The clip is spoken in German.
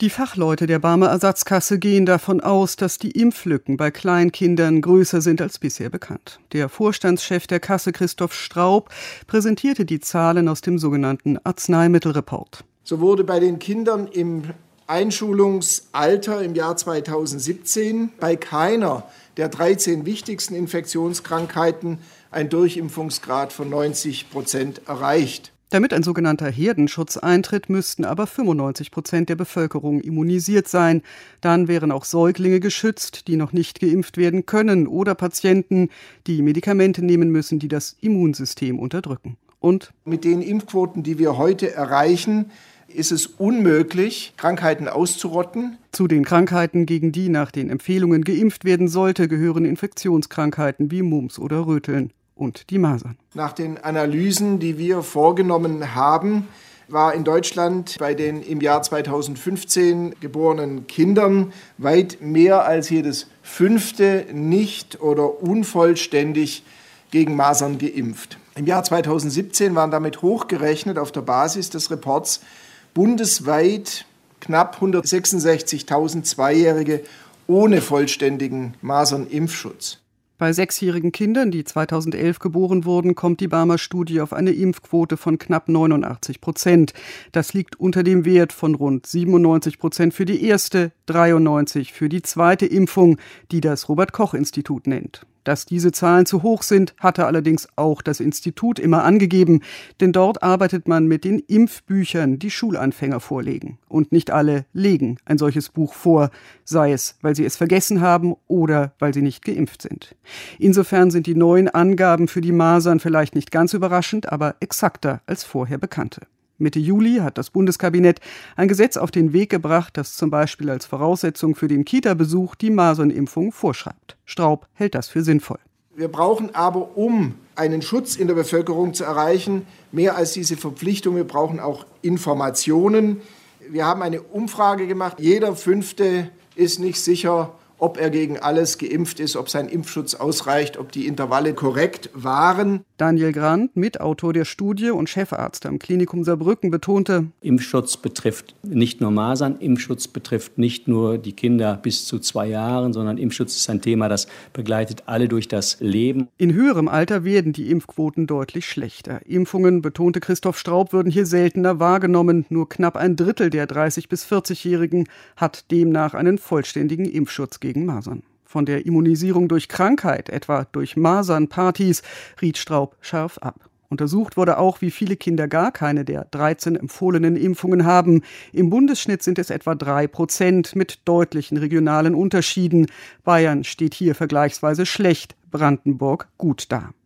Die Fachleute der Barmer Ersatzkasse gehen davon aus, dass die Impflücken bei Kleinkindern größer sind als bisher bekannt. Der Vorstandschef der Kasse, Christoph Straub, präsentierte die Zahlen aus dem sogenannten Arzneimittelreport. So wurde bei den Kindern im Einschulungsalter im Jahr 2017 bei keiner der 13 wichtigsten Infektionskrankheiten ein Durchimpfungsgrad von 90% erreicht. Damit ein sogenannter Herdenschutz eintritt, müssten aber 95% der Bevölkerung immunisiert sein. Dann wären auch Säuglinge geschützt, die noch nicht geimpft werden können, oder Patienten, die Medikamente nehmen müssen, die das Immunsystem unterdrücken. Und mit den Impfquoten, die wir heute erreichen, ist es unmöglich, Krankheiten auszurotten. Zu den Krankheiten, gegen die nach den Empfehlungen geimpft werden sollte, gehören Infektionskrankheiten wie Mumps oder Röteln. Und die Masern. Nach den Analysen, die wir vorgenommen haben, war in Deutschland bei den im Jahr 2015 geborenen Kindern weit mehr als jedes 5. nicht oder unvollständig gegen Masern geimpft. Im Jahr 2017 waren damit hochgerechnet auf der Basis des Reports bundesweit knapp 166.000 Zweijährige ohne vollständigen Masernimpfschutz. Bei 6-jährigen Kindern, die 2011 geboren wurden, kommt die Barmer Studie auf eine Impfquote von knapp 89%. Das liegt unter dem Wert von rund 97% für die erste, 93% für die zweite Impfung, die das Robert-Koch-Institut nennt. Dass diese Zahlen zu hoch sind, hatte allerdings auch das Institut immer angegeben, denn dort arbeitet man mit den Impfbüchern, die Schulanfänger vorlegen. Und nicht alle legen ein solches Buch vor, sei es, weil sie es vergessen haben oder weil sie nicht geimpft sind. Insofern sind die neuen Angaben für die Masern vielleicht nicht ganz überraschend, aber exakter als vorher bekannte. Mitte Juli hat das Bundeskabinett ein Gesetz auf den Weg gebracht, das zum Beispiel als Voraussetzung für den Kita-Besuch die Masernimpfung vorschreibt. Straub hält das für sinnvoll. Wir brauchen aber, um einen Schutz in der Bevölkerung zu erreichen, mehr als diese Verpflichtung. Wir brauchen auch Informationen. Wir haben eine Umfrage gemacht. Jeder 5. ist nicht sicher, ob er gegen alles geimpft ist, ob sein Impfschutz ausreicht, ob die Intervalle korrekt waren. Daniel Grant, Mitautor der Studie und Chefarzt am Klinikum Saarbrücken, betonte: Impfschutz betrifft nicht nur Masern, Impfschutz betrifft nicht nur die Kinder bis zu 2 Jahren, sondern Impfschutz ist ein Thema, das begleitet alle durch das Leben. In höherem Alter werden die Impfquoten deutlich schlechter. Impfungen, betonte Christoph Straub, würden hier seltener wahrgenommen. Nur knapp ein Drittel der 30- bis 40-Jährigen hat demnach einen vollständigen Impfschutz gegen Masern. Von der Immunisierung durch Krankheit, etwa durch Masernpartys, riet Straub scharf ab. Untersucht wurde auch, wie viele Kinder gar keine der 13 empfohlenen Impfungen haben. Im Bundesschnitt sind es etwa 3% mit deutlichen regionalen Unterschieden. Bayern steht hier vergleichsweise schlecht, Brandenburg gut da.